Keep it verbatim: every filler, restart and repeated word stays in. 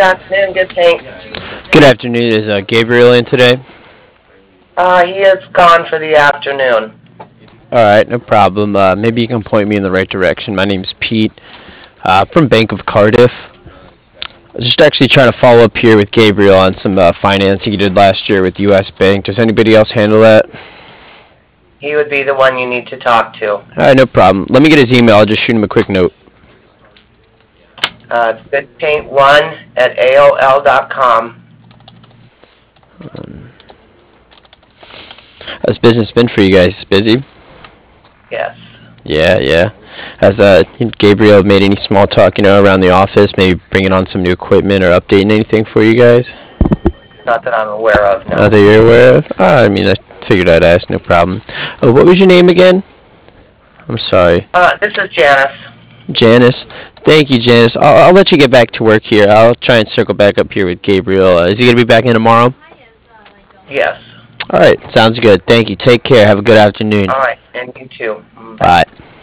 afternoon. Good, thanks. Good afternoon. Is uh, Gabriel in today? Uh, he is gone for the afternoon. All right, no problem. Uh, maybe you can point me in the right direction. My name's Pete uh, from Bank of Cardiff. I was just actually trying to follow up here with Gabriel on some uh, financing he did last year with U S. Bank. Does anybody else handle that? He would be the one you need to talk to. All right, no problem. Let me get his email. I'll just shoot him a quick note. Uh, it's goodpaint one at A O L dot com. Um, how's business been for you guys? Busy? Yes. Yeah, yeah. Has uh, Gabriel made any small talk, you know, around the office, maybe bringing on some new equipment or updating anything for you guys? Not that I'm aware of, no. Not that you're aware of? Oh, I mean, I figured I'd ask, no problem. Oh, what was your name again? I'm sorry. Uh, this is Janice. Janice. Thank you, Janice. I'll, I'll let you get back to work here. I'll try and circle back up here with Gabriel. Uh, is he going to be back in tomorrow? Yes. All right, sounds good. Thank you. Take care. Have a good afternoon. All right, and you too. Bye. Bye.